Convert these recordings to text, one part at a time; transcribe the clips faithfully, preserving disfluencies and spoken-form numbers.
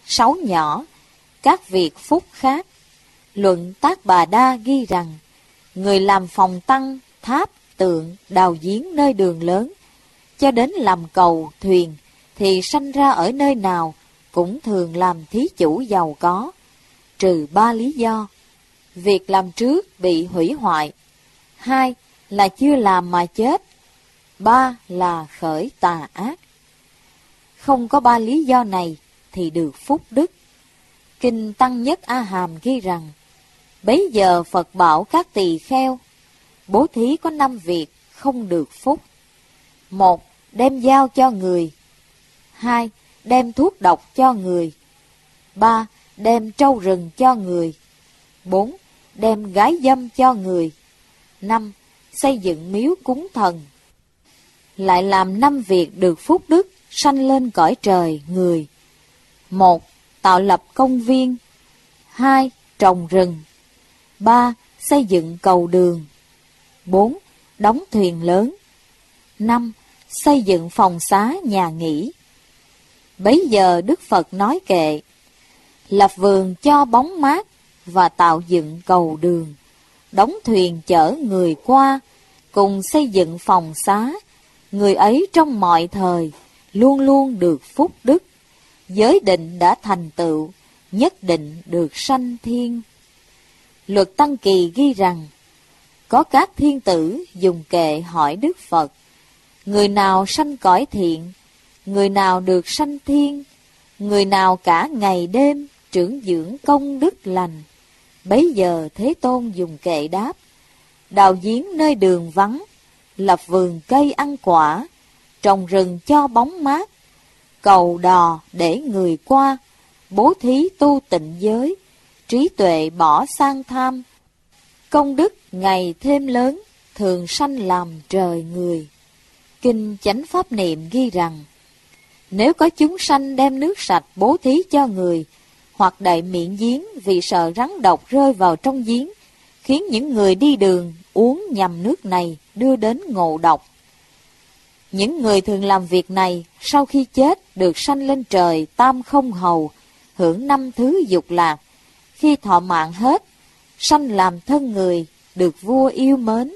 sáu nhỏ, các việc phúc khác. Luận Tác Bà Đa ghi rằng, người làm phòng tăng, tháp, tượng, đào giếng nơi đường lớn, cho đến làm cầu, thuyền, thì sanh ra ở nơi nào cũng thường làm thí chủ giàu có, trừ ba lý do. Việc làm trước bị hủy hoại. Hai là chưa làm mà chết. Ba là khởi tà ác. Không có ba lý do này thì được phúc đức. Kinh Tăng Nhất A Hàm ghi rằng, bấy giờ Phật bảo các tỳ kheo, bố thí có năm việc không được phúc. Một, đem dao cho người. Hai, đem thuốc độc cho người. Ba, đem trâu rừng cho người. Bốn, đem gái dâm cho người. Năm, xây dựng miếu cúng thần. Lại làm năm việc được phúc đức, sanh lên cõi trời người. Một, tạo lập công viên. Hai, trồng rừng. Ba, xây dựng cầu đường. Bốn, đóng thuyền lớn. Năm, xây dựng phòng xá nhà nghỉ. Bấy giờ Đức Phật nói kệ, lập vườn cho bóng mát và tạo dựng cầu đường, đóng thuyền chở người qua, cùng xây dựng phòng xá, người ấy trong mọi thời luôn luôn được phúc đức, giới định đã thành tựu, nhất định được sanh thiên. Luật Tăng Kỳ ghi rằng, có các thiên tử dùng kệ hỏi Đức Phật, người nào sanh cõi thiện, người nào được sanh thiên, người nào cả ngày đêm trưởng dưỡng công đức lành. Bấy giờ Thế Tôn dùng kệ đáp, đào giếng nơi đường vắng, lập vườn cây ăn quả, trồng rừng cho bóng mát, cầu đò để người qua, bố thí tu tịnh giới, trí tuệ bỏ sang tham, công đức ngày thêm lớn, thường sanh làm trời người. Kinh Chánh Pháp Niệm ghi rằng, nếu có chúng sanh đem nước sạch bố thí cho người, hoặc đậy miệng giếng vì sợ rắn độc rơi vào trong giếng, khiến những người đi đường uống nhầm nước này đưa đến ngộ độc. Những người thường làm việc này sau khi chết được sanh lên trời tam không hầu, hưởng năm thứ dục lạc. Khi thọ mạng hết, sanh làm thân người, được vua yêu mến.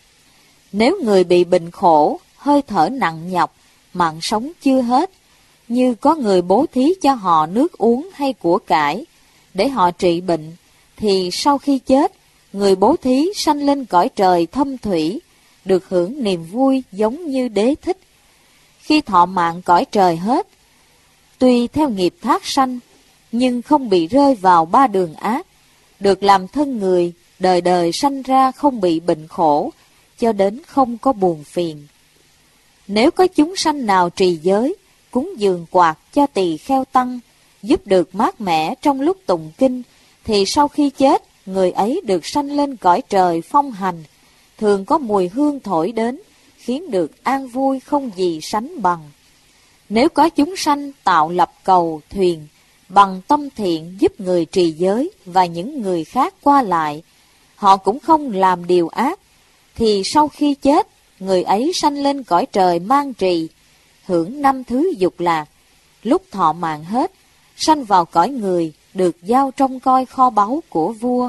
Nếu người bị bệnh khổ, hơi thở nặng nhọc, mạng sống chưa hết, như có người bố thí cho họ nước uống hay của cải, để họ trị bệnh, thì sau khi chết, người bố thí sanh lên cõi trời thâm thủy, được hưởng niềm vui giống như đế thích. Khi thọ mạng cõi trời hết, tuy theo nghiệp thác sanh, nhưng không bị rơi vào ba đường ác, được làm thân người, đời đời sanh ra không bị bệnh khổ, cho đến không có buồn phiền. Nếu có chúng sanh nào trì giới, cúng dường quạt cho tỳ kheo tăng, giúp được mát mẻ trong lúc tụng kinh, thì sau khi chết, người ấy được sanh lên cõi trời phong hành, thường có mùi hương thổi đến, khiến được an vui không gì sánh bằng. Nếu có chúng sanh tạo lập cầu, thuyền, bằng tâm thiện giúp người trì giới và những người khác qua lại, họ cũng không làm điều ác, thì sau khi chết, người ấy sanh lên cõi trời mang trì, hưởng năm thứ dục lạc. Lúc thọ mạng hết, sanh vào cõi người, được giao trông coi kho báu của vua.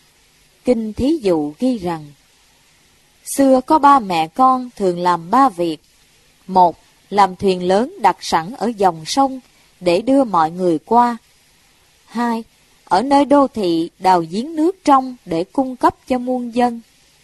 Kinh Thí Dụ ghi rằng, xưa có ba mẹ con thường làm ba việc. Một, làm thuyền lớn đặt sẵn ở dòng sông để đưa mọi người qua. Hai, ở nơi đô thị đào giếng nước trong để cung cấp cho muôn dân.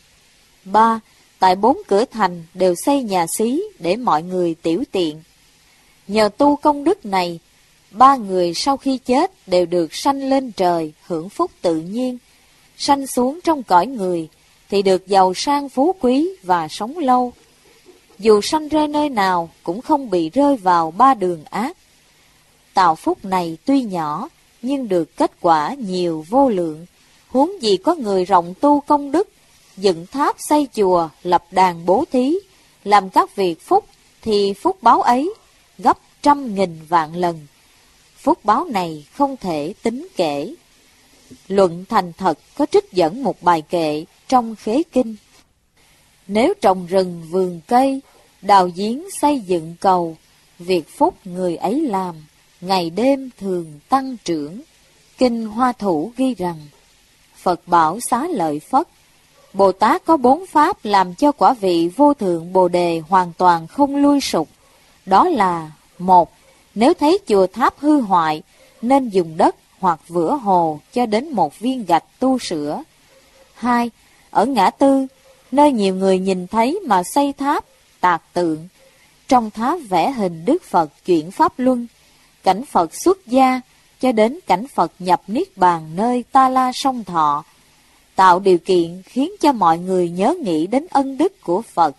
Ba, tại bốn cửa thành đều xây nhà xí để mọi người tiểu tiện. Nhờ tu công đức này, ba người sau khi chết đều được sanh lên trời hưởng phúc tự nhiên, sanh xuống trong cõi người thì được giàu sang phú quý và sống lâu. Dù sanh rơi nơi nào cũng không bị rơi vào ba đường ác. Tạo phúc này tuy nhỏ, nhưng được kết quả nhiều vô lượng. Huống gì có người rộng tu công đức, dựng tháp xây chùa, lập đàn bố thí, làm các việc phúc, thì phúc báo ấy gấp trăm nghìn vạn lần. Phúc báo này không thể tính kể. Luận Thành Thật có trích dẫn một bài kệ trong Khế Kinh. Nếu trồng rừng vườn cây, đào giếng xây dựng cầu, việc phúc người ấy làm, ngày đêm thường tăng trưởng. Kinh Hoa Thủ ghi rằng, Phật bảo Xá Lợi Phất, Bồ Tát có bốn pháp làm cho quả vị vô thượng Bồ Đề hoàn toàn không lui sụp. Đó là: một, nếu thấy chùa tháp hư hoại, nên dùng đất hoặc vữa hồ cho đến một viên gạch tu sửa. Hai, ở ngã tư, nơi nhiều người nhìn thấy mà xây tháp, tạc tượng. Trong tháp vẽ hình Đức Phật chuyển Pháp Luân, cảnh Phật xuất gia, cho đến cảnh Phật nhập Niết Bàn nơi Ta La Sông Thọ, tạo điều kiện khiến cho mọi người nhớ nghĩ đến ân đức của Phật.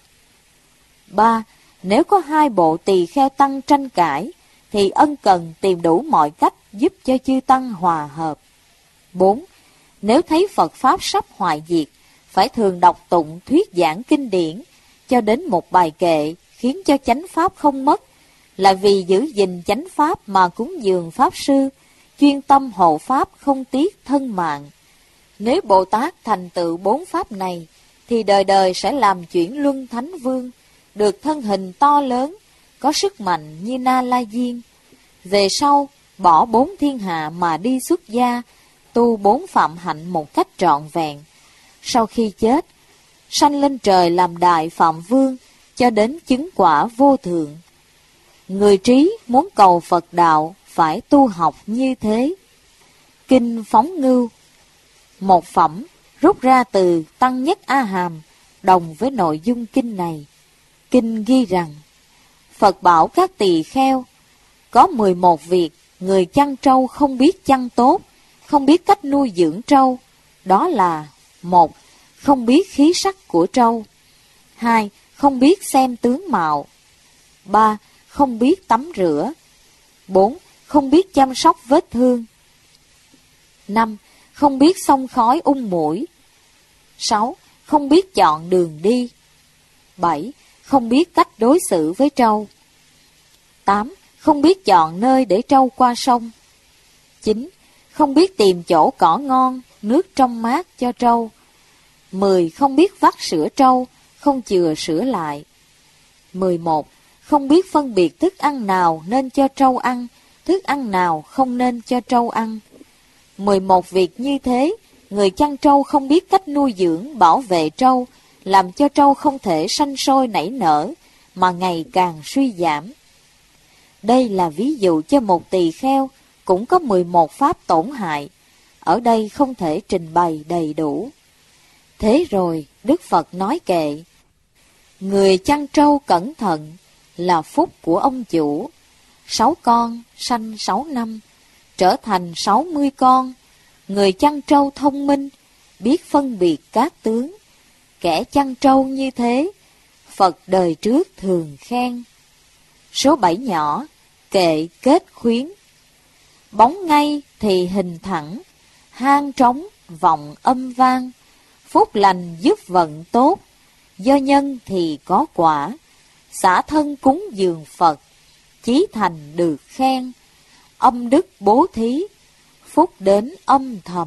Ba, nếu có hai bộ tỳ kheo tăng tranh cãi, thì ân cần tìm đủ mọi cách giúp cho chư tăng hòa hợp. Bốn, nếu thấy Phật Pháp sắp hoại diệt, phải thường đọc tụng thuyết giảng kinh điển, cho đến một bài kệ khiến cho chánh Pháp không mất, là vì giữ gìn chánh Pháp mà cúng dường Pháp Sư, chuyên tâm hộ Pháp không tiếc thân mạng. Nếu Bồ Tát thành tựu bốn Pháp này, thì đời đời sẽ làm chuyển luân Thánh Vương, được thân hình to lớn, có sức mạnh như Na La Diên. Về sau, bỏ bốn thiên hạ mà đi xuất gia, tu bốn phạm hạnh một cách trọn vẹn. Sau khi chết, sanh lên trời làm Đại Phạm Vương, cho đến chứng quả vô thượng. Người trí muốn cầu Phật đạo, phải tu học như thế. Kinh Phóng Ngưu, một phẩm rút ra từ Tăng Nhất A Hàm, đồng với nội dung kinh này. Kinh ghi rằng, Phật bảo các tỳ kheo, có mười một việc người chăn trâu không biết chăn tốt, không biết cách nuôi dưỡng trâu. Đó là: một, không biết khí sắc của trâu. Hai, không biết xem tướng mạo. Ba, không biết tắm rửa. Bốn, không biết chăm sóc vết thương. Năm, không biết xông khói ung mũi. Sáu, không biết chọn đường đi. Bảy, không biết cách đối xử với trâu. Tám, không biết chọn nơi để trâu qua sông. Chín, không biết tìm chỗ cỏ ngon, nước trong mát cho trâu. Mười, không biết vắt sữa trâu, không chừa sữa lại. Mười một, không biết phân biệt thức ăn nào nên cho trâu ăn, thức ăn nào không nên cho trâu ăn. Mười một việc như thế, người chăn trâu không biết cách nuôi dưỡng, bảo vệ trâu, làm cho trâu không thể sanh sôi nảy nở, mà ngày càng suy giảm. Đây là ví dụ cho một tỳ kheo, cũng có mười một pháp tổn hại. Ở đây không thể trình bày đầy đủ. Thế rồi, Đức Phật nói kệ: người chăn trâu cẩn thận là phúc của ông chủ. Sáu con sanh sáu năm, trở thành sáu mươi con. Người chăn trâu thông minh, biết phân biệt các tướng. Kẻ chăn trâu như thế, Phật đời trước thường khen. Số bảy nhỏ, kệ kết khuyến. Bóng ngay thì hình thẳng, hang trống vọng âm vang. Phúc lành giúp vận tốt, do nhân thì có quả. Xả thân cúng dường Phật, chí thành được khen. Âm đức bố thí, phúc đến âm thầm.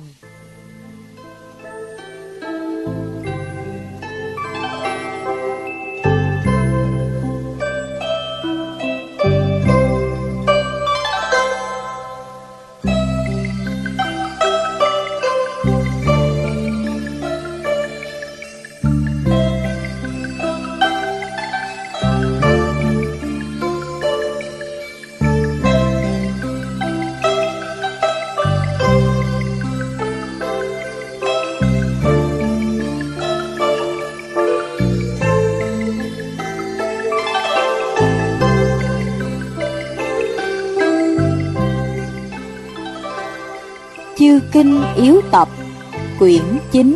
Chư Kinh Yếu Tập, quyển chín.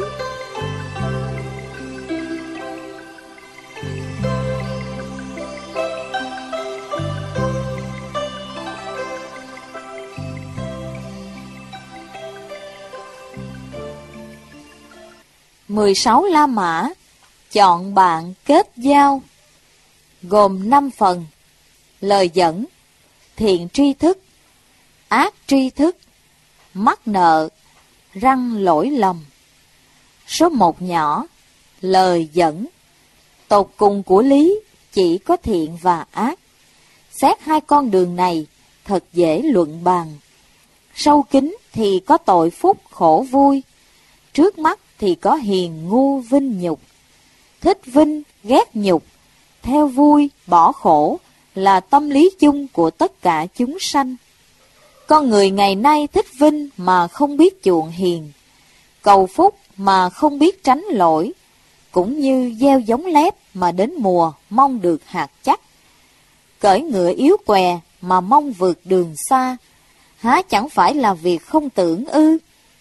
Mười sáu La Mã, chọn bạn kết giao. Gồm năm phần: lời dẫn, thiện tri thức, ác tri thức, mắc nợ, răng lỗi lầm. Số một nhỏ, lời dẫn. Tột cùng của lý chỉ có thiện và ác. Xét hai con đường này thật dễ luận bàn. Sâu kín thì có tội phúc khổ vui, trước mắt thì có hiền ngu vinh nhục. Thích vinh ghét nhục, theo vui bỏ khổ là tâm lý chung của tất cả chúng sanh. Con người ngày nay thích vinh mà không biết chuộng hiền, cầu phúc mà không biết tránh lỗi, cũng như gieo giống lép mà đến mùa mong được hạt chắc, cởi ngựa yếu què mà mong vượt đường xa, há chẳng phải là việc không tưởng ư?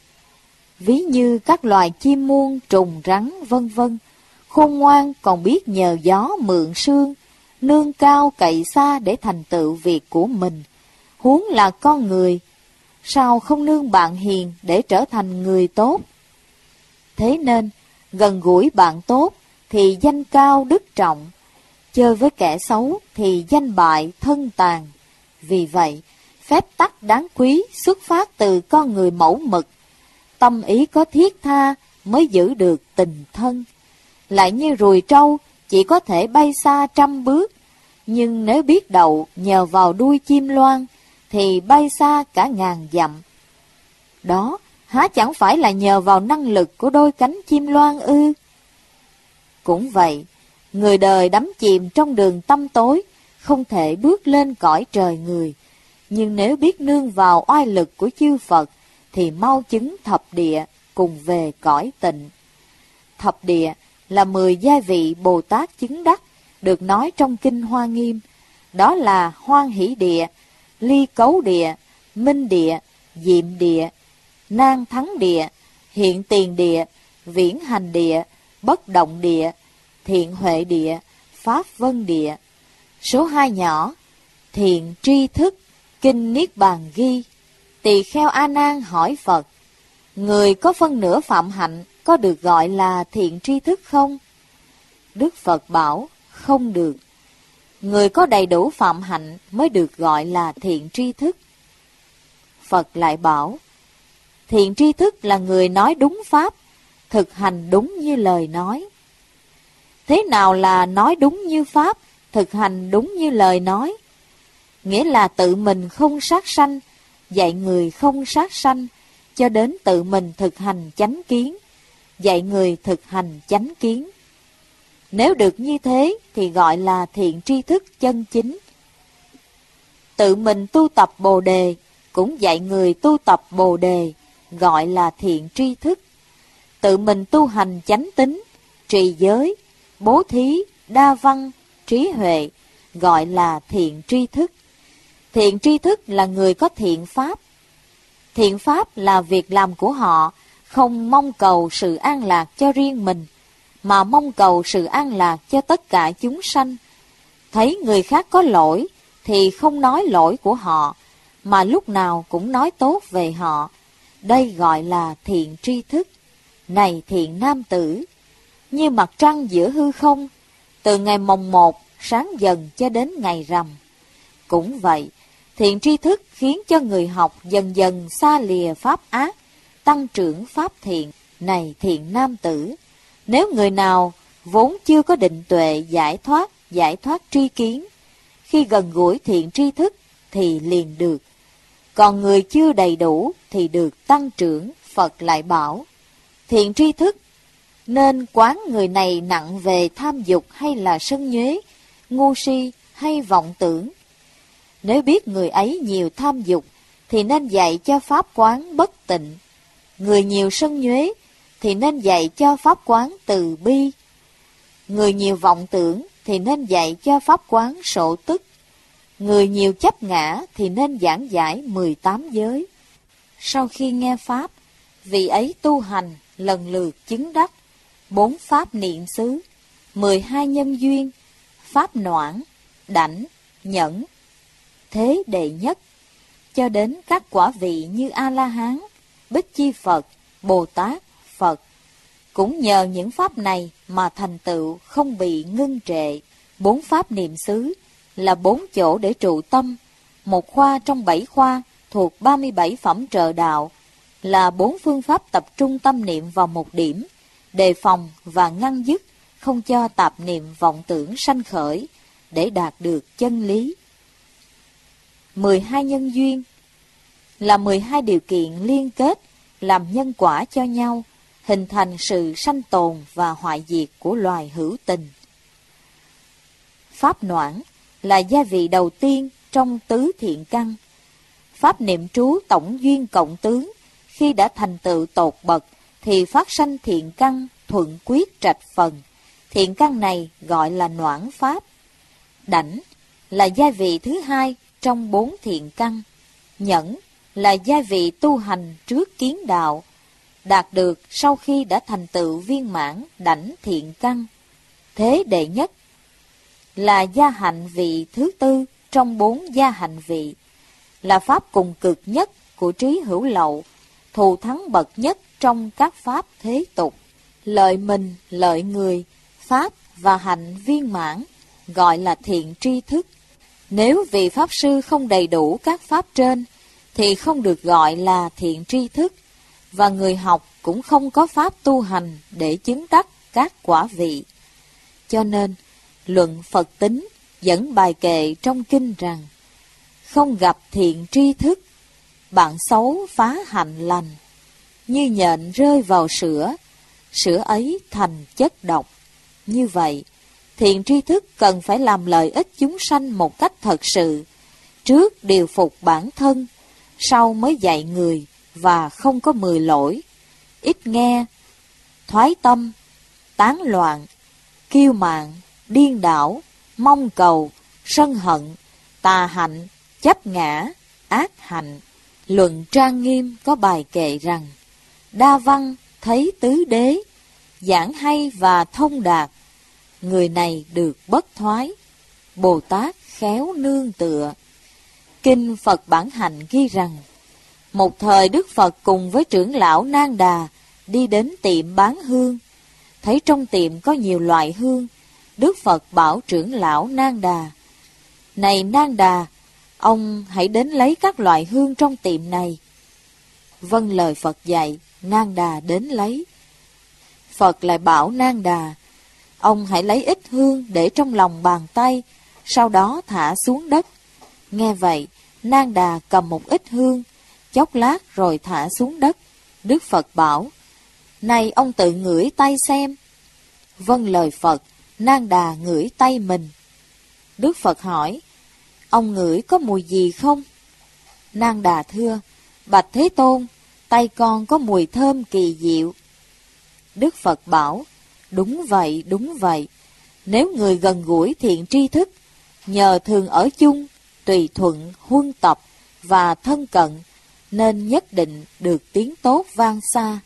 Ví như các loài chim muôn, trùng, rắn, vân vân, khôn ngoan còn biết nhờ gió mượn sương, nương cao cậy xa để thành tựu việc của mình, huống là con người, sao không nương bạn hiền để trở thành người tốt? Thế nên, gần gũi bạn tốt thì danh cao đức trọng, chơi với kẻ xấu thì danh bại thân tàn. Vì vậy, phép tắc đáng quý xuất phát từ con người mẫu mực, tâm ý có thiết tha mới giữ được tình thân. Lại như ruồi trâu chỉ có thể bay xa trăm bước, nhưng nếu biết đậu nhờ vào đuôi chim loan thì bay xa cả ngàn dặm. Đó há chẳng phải là nhờ vào năng lực của đôi cánh chim loan ư? Cũng vậy, người đời đắm chìm trong đường tăm tối, không thể bước lên cõi trời người. Nhưng nếu biết nương vào oai lực của chư Phật, thì mau chứng thập địa cùng về cõi tịnh. Thập địa là mười giai vị Bồ Tát chứng đắc, được nói trong Kinh Hoa Nghiêm. Đó là Hoan Hỷ Địa, Ly Cấu Địa, Minh Địa, Diệm Địa, Nan Thắng Địa, Hiện Tiền Địa, Viễn Hành Địa, Bất Động Địa, Thiện Huệ Địa, Pháp Vân Địa. Số hai nhỏ, Thiện Tri Thức, Kinh Niết Bàn ghi. Tỳ kheo A Nan hỏi Phật: người có phân nửa phạm hạnh có được gọi là thiện tri thức không? Đức Phật bảo: không được. Người có đầy đủ phạm hạnh mới được gọi là thiện tri thức. Phật lại bảo: thiện tri thức là người nói đúng pháp, thực hành đúng như lời nói. Thế nào là nói đúng như pháp, thực hành đúng như lời nói? Nghĩa là tự mình không sát sanh, dạy người không sát sanh, cho đến tự mình thực hành chánh kiến, dạy người thực hành chánh kiến. Nếu được như thế thì gọi là thiện tri thức chân chính. Tự mình tu tập Bồ Đề, cũng dạy người tu tập Bồ Đề, gọi là thiện tri thức. Tự mình tu hành chánh tín, trì giới, bố thí, đa văn, trí huệ, gọi là thiện tri thức. Thiện tri thức là người có thiện pháp. Thiện pháp là việc làm của họ, không mong cầu sự an lạc cho riêng mình, mà mong cầu sự an lạc cho tất cả chúng sanh. Thấy người khác có lỗi thì không nói lỗi của họ, mà lúc nào cũng nói tốt về họ. Đây gọi là thiện tri thức. Này thiện nam tử, như mặt trăng giữa hư không, từ ngày mồng một sáng dần cho đến ngày rằm. Cũng vậy, thiện tri thức khiến cho người học dần dần xa lìa pháp ác, tăng trưởng pháp thiện. Này thiện nam tử, nếu người nào vốn chưa có định tuệ giải thoát, giải thoát tri kiến, khi gần gũi thiện tri thức thì liền được. Còn người chưa đầy đủ thì được tăng trưởng. Phật lại bảo: thiện tri thức nên quán người này nặng về tham dục hay là sân nhuế, ngu si hay vọng tưởng. Nếu biết người ấy nhiều tham dục thì nên dạy cho pháp quán bất tịnh. Người nhiều sân nhuế thì nên dạy cho pháp quán từ bi. Người nhiều vọng tưởng thì nên dạy cho pháp quán sổ tức. Người nhiều chấp ngã thì nên giảng giải mười tám giới. Sau khi nghe pháp, vị ấy tu hành lần lượt chứng đắc bốn pháp niệm xứ, mười hai nhân duyên, pháp noãn, đảnh, nhẫn, thế đệ nhất, cho đến các quả vị như A-la-hán, Bích Chi Phật, Bồ Tát, Phật. Cũng nhờ những pháp này mà thành tựu không bị ngưng trệ. Bốn pháp niệm xứ là bốn chỗ để trụ tâm, một khoa trong bảy khoa thuộc ba mươi bảy phẩm trợ đạo, là bốn phương pháp tập trung tâm niệm vào một điểm, đề phòng và ngăn dứt, không cho tạp niệm vọng tưởng sanh khởi, để đạt được chân lý. mười hai nhân duyên là mười hai điều kiện liên kết làm nhân quả cho nhau, hình thành sự sanh tồn và hoại diệt của loài hữu tình. Pháp noãn là gia vị đầu tiên trong tứ thiện căn. Pháp niệm trú tổng duyên cộng tướng, khi đã thành tựu tột bậc thì phát sanh thiện căn thuận quyết trạch phần. Thiện căn này gọi là noãn pháp. Đảnh là gia vị thứ hai trong bốn thiện căn. Nhẫn là gia vị tu hành trước kiến đạo, đạt được sau khi đã thành tựu viên mãn đảnh thiện căn. Thế đệ nhất là gia hạnh vị thứ tư trong bốn gia hạnh vị, là pháp cùng cực nhất của trí hữu lậu, thù thắng bậc nhất trong các pháp thế tục. Lợi mình, lợi người, pháp và hạnh viên mãn, gọi là thiện tri thức. Nếu vị Pháp Sư không đầy đủ các pháp trên, thì không được gọi là thiện tri thức, và người học cũng không có pháp tu hành để chứng đắc các quả vị. Cho nên, luận Phật tính dẫn bài kệ trong kinh rằng: không gặp thiện tri thức, bạn xấu phá hạnh lành, như nhện rơi vào sữa, sữa ấy thành chất độc. Như vậy, thiện tri thức cần phải làm lợi ích chúng sanh một cách thật sự, trước điều phục bản thân, sau mới dạy người, và không có mười lỗi: ít nghe, thoái tâm, tán loạn, kiêu mạn, điên đảo, mong cầu, sân hận, tà hạnh, chấp ngã, ác hạnh. Luận Trang Nghiêm có bài kệ rằng: đa văn thấy tứ đế, giảng hay và thông đạt, người này được bất thoái, Bồ Tát khéo nương tựa. Kinh Phật Bản Hạnh ghi rằng: một thời Đức Phật cùng với trưởng lão Nang Đà đi đến tiệm bán hương. Thấy trong tiệm có nhiều loại hương, Đức Phật bảo trưởng lão Nang Đà: này Nang Đà, ông hãy đến lấy các loại hương trong tiệm này. Vâng lời Phật dạy, Nang Đà đến lấy. Phật lại bảo Nang Đà: ông hãy lấy ít hương để trong lòng bàn tay, sau đó thả xuống đất. Nghe vậy, Nang Đà cầm một ít hương, chốc lát rồi thả xuống đất. Đức Phật bảo: này ông tự ngửi tay xem. Vâng lời Phật, Nang Đà ngửi tay mình. Đức Phật hỏi: ông ngửi có mùi gì không? Nang Đà thưa: bạch Thế Tôn, tay con có mùi thơm kỳ diệu. Đức Phật bảo: đúng vậy, đúng vậy. Nếu người gần gũi thiện tri thức, nhờ thường ở chung, tùy thuận, huân tập và thân cận, nên nhất định được tiếng tốt vang xa.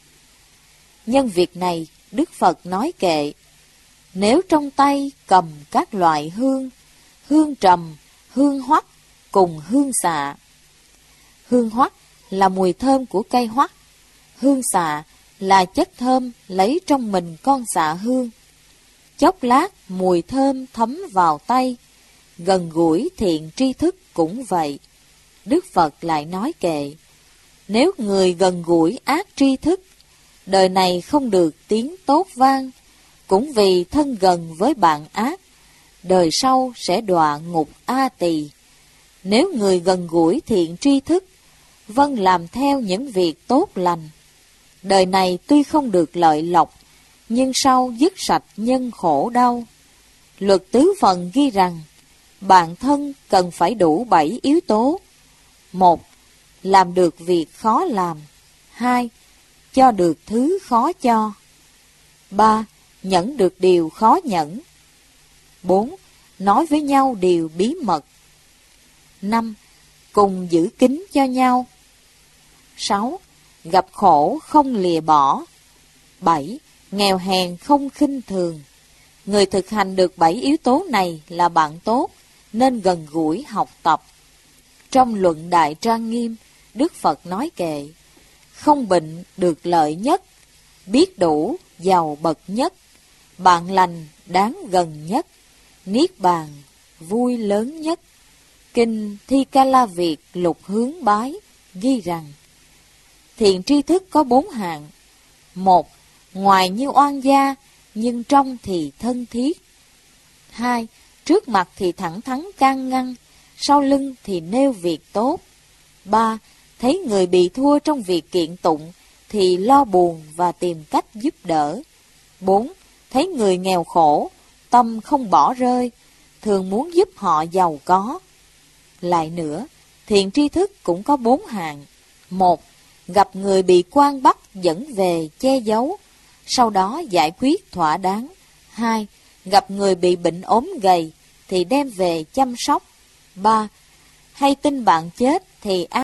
Nhân việc này, Đức Phật nói kệ: nếu trong tay cầm các loại hương, hương trầm, hương hoắc cùng hương xạ. Hương hoắc là mùi thơm của cây hoắc, hương xạ là chất thơm lấy trong mình con xạ hương. Chốc lát mùi thơm thấm vào tay, gần gũi thiện tri thức cũng vậy. Đức Phật lại nói kệ: nếu người gần gũi ác tri thức, đời này không được tiếng tốt vang, cũng vì thân gần với bạn ác, đời sau sẽ đọa ngục A Tỳ. Nếu người gần gũi thiện tri thức, vâng làm theo những việc tốt lành, đời này tuy không được lợi lộc, nhưng sau dứt sạch nhân khổ đau. Luật tứ phần ghi rằng, bạn thân cần phải đủ bảy yếu tố. Một, làm được việc khó làm. Hai, cho được thứ khó cho. Ba, nhẫn được điều khó nhẫn. Bốn, nói với nhau điều bí mật. Năm, cùng giữ kín cho nhau. Sáu, gặp khổ không lìa bỏ. Bảy, nghèo hèn không khinh thường. Người thực hành được bảy yếu tố này là bạn tốt, nên gần gũi học tập. Trong luận Đại Trang Nghiêm, Đức Phật nói kệ: không bệnh được lợi nhất, biết đủ giàu bậc nhất, bạn lành đáng gần nhất, niết bàn vui lớn nhất. Kinh Thi Ca La Việt Lục Hướng Bái ghi rằng, thiện tri thức có bốn hạng. Một, ngoài như oan gia, nhưng trong thì thân thiết. Hai, trước mặt thì thẳng thắn can ngăn, sau lưng thì nêu việc tốt. ba. Thấy người bị thua trong việc kiện tụng thì lo buồn và tìm cách giúp đỡ. bốn. Thấy người nghèo khổ, tâm không bỏ rơi, thường muốn giúp họ giàu có. Lại nữa, thiện tri thức cũng có bốn hạng. một. Gặp người bị quan bắt dẫn về che giấu, sau đó giải quyết thỏa đáng. hai. Gặp người bị bệnh ốm gầy thì đem về chăm sóc. ba. Hay tin bạn chết thì